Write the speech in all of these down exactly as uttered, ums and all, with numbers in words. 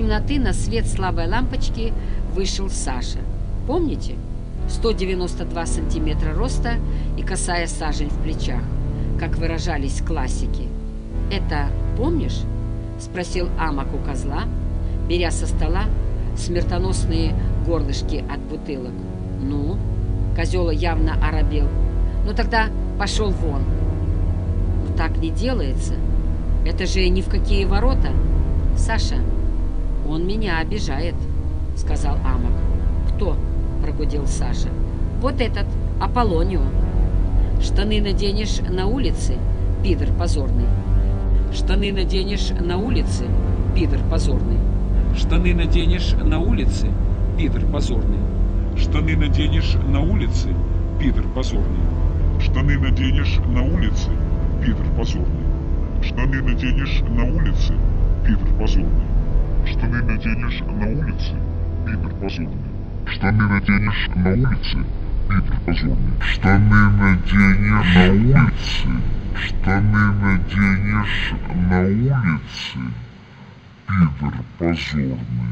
темноты на свет слабой лампочки вышел Саша. Помните? сто девяносто два сантиметра роста и косая сажень в плечах, как выражались классики. «Это помнишь?» – спросил Амок у козла, беря со стола смертоносные горлышки от бутылок. «Ну?» – козел явно оробел. «Ну тогда пошел вон». «Ну так не делается. Это же ни в какие ворота. Саша, он меня обижает», – сказал Амок. «Кто?» – прогудел Саша. «Вот этот, Аполлонио. Штаны наденешь на улице, пидор позорный. Штаны наденешь на улице, пидор позорный. Штаны наденешь на улице, пидор позорный. Штаны наденешь на улице, пидор позорный. Штаны наденешь на улице, пидор позорный. Штаны наденешь на улице, пидор позорный. Штаны наденешь на улице, пидор позорный. Штаны наденешь на улице, пидор позорный. Штаны наденешь на улице, штаны наденешь на улице, пидор позорный.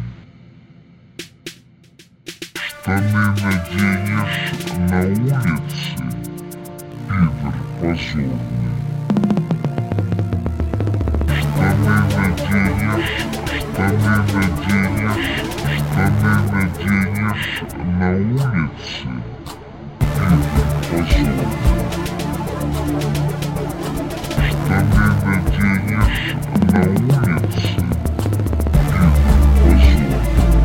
Штаны наденешь на улице, пидор позорный. Штаны наденешь, штаны наденешь, штаны наденешь на улице, пидор позорный. Штаны наденешь на улице, пидор позорный.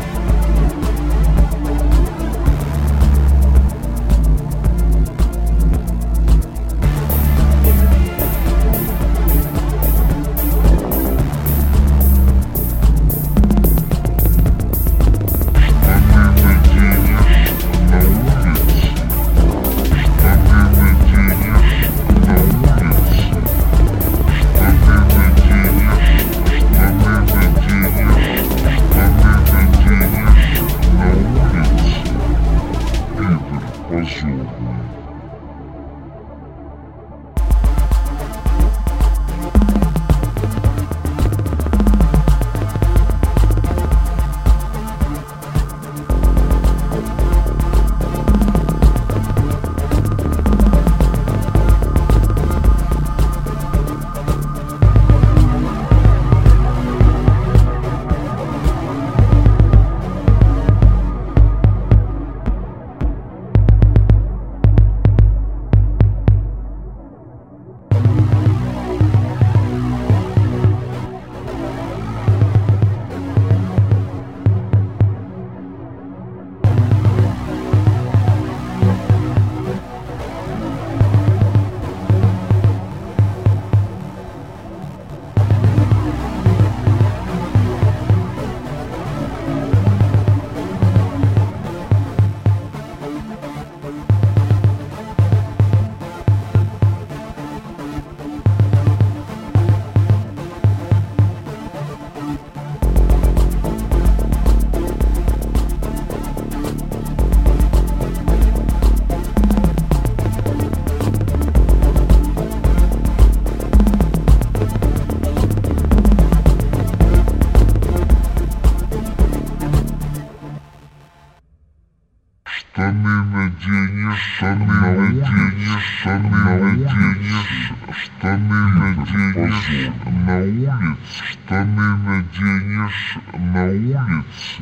Штаны наденешь, штаны наденешь, штаны наденешь, штаны наденешь на улице, штаны наденешь на улице,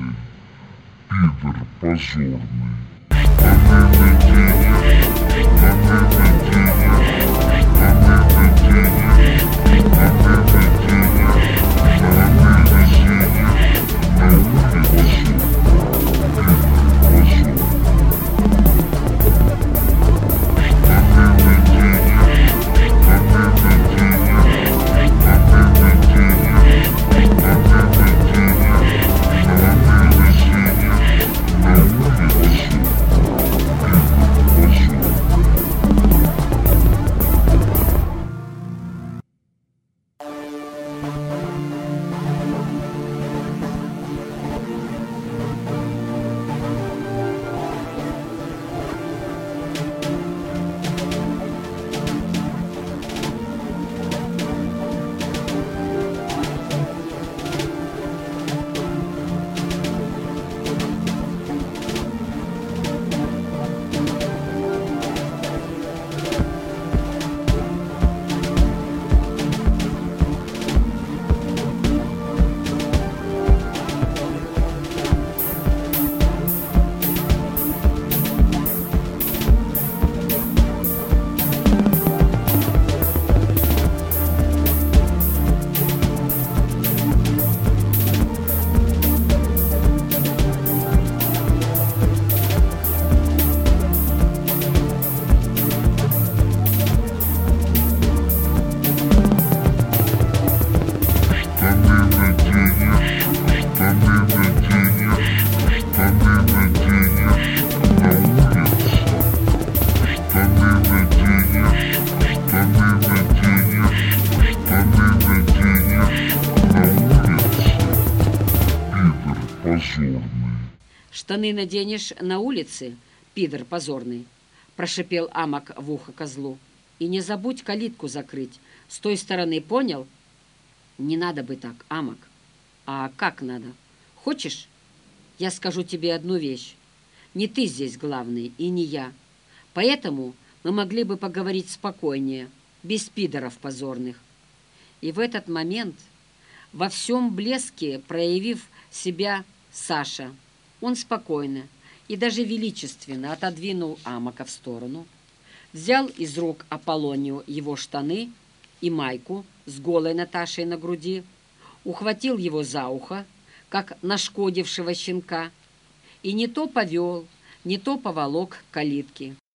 пидор позорный. Штаны наденешь, штаны наденешь, штаны наденешь, штаны наденешь, штаны наденешь на улице, пидор позорный. Thank you. «Штаны наденешь на улице, пидор позорный», — прошипел Амок в ухо козлу. «И не забудь калитку закрыть. С той стороны, понял?» «Не надо бы так, Амок». «А как надо? Хочешь? Я скажу тебе одну вещь. Не ты здесь главный, и не я. Поэтому мы могли бы поговорить спокойнее, без пидоров позорных». И в этот момент, во всем блеске проявив себя Саша, он спокойно и даже величественно отодвинул Амока в сторону, взял из рук Аполлонию его штаны и майку с голой Наташей на груди, ухватил его за ухо, как нашкодившего щенка, и не то повел, не то поволок к калитке.